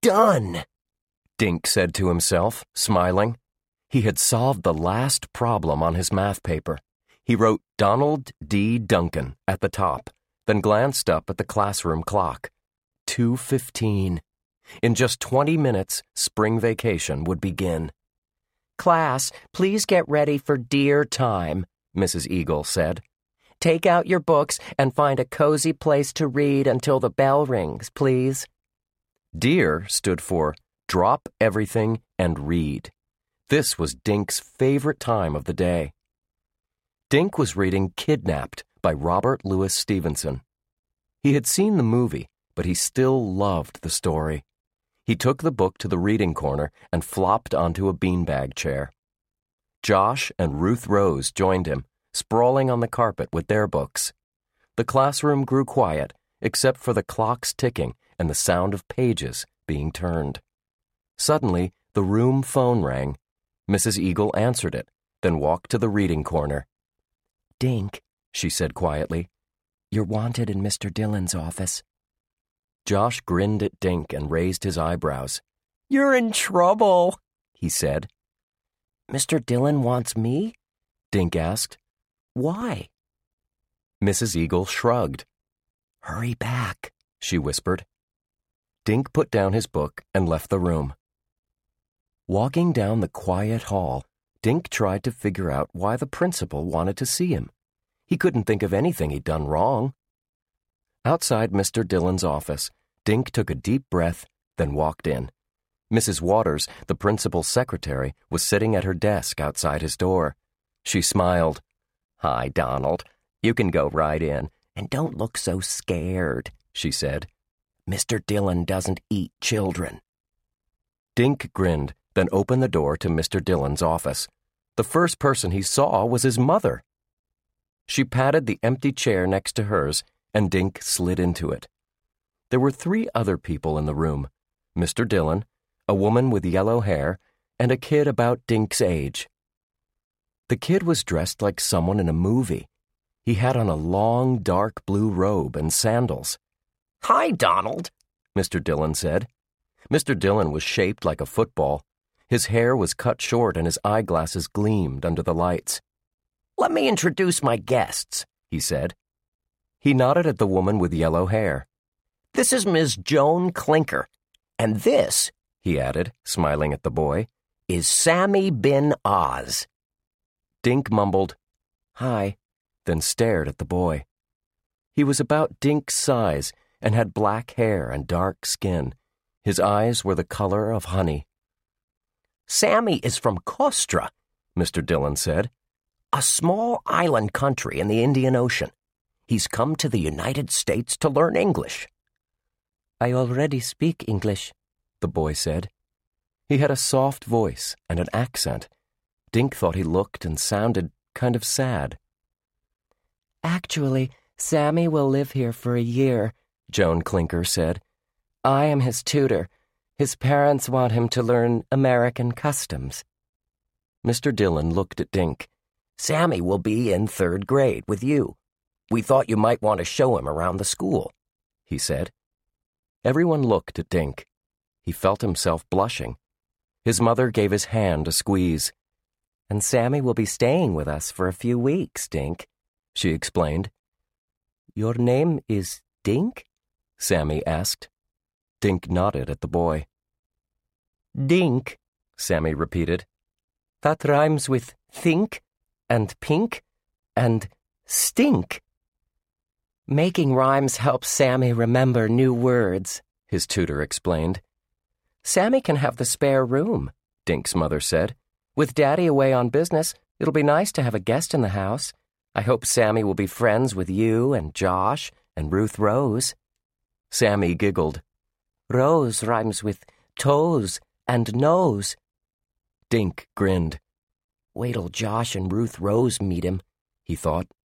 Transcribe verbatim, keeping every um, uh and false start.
done, Dink said to himself, smiling. He had solved the last problem on his math paper. He wrote Donald D. Duncan at the top, then glanced up at the classroom clock. two fifteen. In just twenty minutes, spring vacation would begin. "Class, please get ready for deer time," Missus Eagle said. "Take out your books and find a cozy place to read until the bell rings, please." DEAR stood for Drop Everything and Read. This was Dink's favorite time of the day. Dink was reading Kidnapped by Robert Louis Stevenson. He had seen the movie, but he still loved the story. He took the book to the reading corner and flopped onto a beanbag chair. Josh and Ruth Rose joined him, sprawling on the carpet with their books. The classroom grew quiet, except for the clocks ticking and the sound of pages being turned. Suddenly, the room phone rang. Missus Eagle answered it, then walked to the reading corner. "Dink," she said quietly, "you're wanted in Mister Dillon's office." Josh grinned at Dink and raised his eyebrows. "You're in trouble," he said. "Mister Dillon wants me?" Dink asked. "Why?" Missus Eagle shrugged. "Hurry back," she whispered. Dink put down his book and left the room. Walking down the quiet hall, Dink tried to figure out why the principal wanted to see him. He couldn't think of anything he'd done wrong. Outside Mister Dillon's office, Dink took a deep breath, then walked in. Missus Waters, the principal's secretary, was sitting at her desk outside his door. She smiled. "Hi, Donald. You can go right in, and don't look so scared," she said. "Mister Dillon doesn't eat children." Dink grinned, then opened the door to Mister Dillon's office. The first person he saw was his mother. She patted the empty chair next to hers, and Dink slid into it. There were three other people in the room: Mister Dillon, a woman with yellow hair, and a kid about Dink's age. The kid was dressed like someone in a movie. He had on a long, dark blue robe and sandals. "Hi, Donald," Mister Dillon said. Mister Dillon was shaped like a football. His hair was cut short and his eyeglasses gleamed under the lights. "Let me introduce my guests," he said. He nodded at the woman with yellow hair. "This is Miss Joan Clinker. And this," he added, smiling at the boy, "is Sammy bin Oz." Dink mumbled, "Hi," then stared at the boy. He was about Dink's size and had black hair and dark skin. His eyes were the color of honey. "Sammy is from Kostra," Mister Dillon said, "a small island country in the Indian Ocean. He's come to the United States to learn English." "I already speak English," the boy said. He had a soft voice and an accent. Dink thought he looked and sounded kind of sad. "Actually, Sammy will live here for a year," Joan Clinker said. "I am his tutor. His parents want him to learn American customs." Mister Dillon looked at Dink. "Sammy will be in third grade with you. We thought you might want to show him around the school," he said. Everyone looked at Dink. He felt himself blushing. His mother gave his hand a squeeze. "And Sammy will be staying with us for a few weeks, Dink," she explained. "Your name is Dink?" Sammy asked. Dink nodded at the boy. "Dink," Sammy repeated. "That rhymes with think and pink and stink." "Making rhymes helps Sammy remember new words," his tutor explained. "Sammy can have the spare room," Dink's mother said. "With Daddy away on business, it'll be nice to have a guest in the house. I hope Sammy will be friends with you and Josh and Ruth Rose." Sammy giggled. "Rose rhymes with toes and nose." Dink grinned. "Wait till Josh and Ruth Rose meet him," he thought.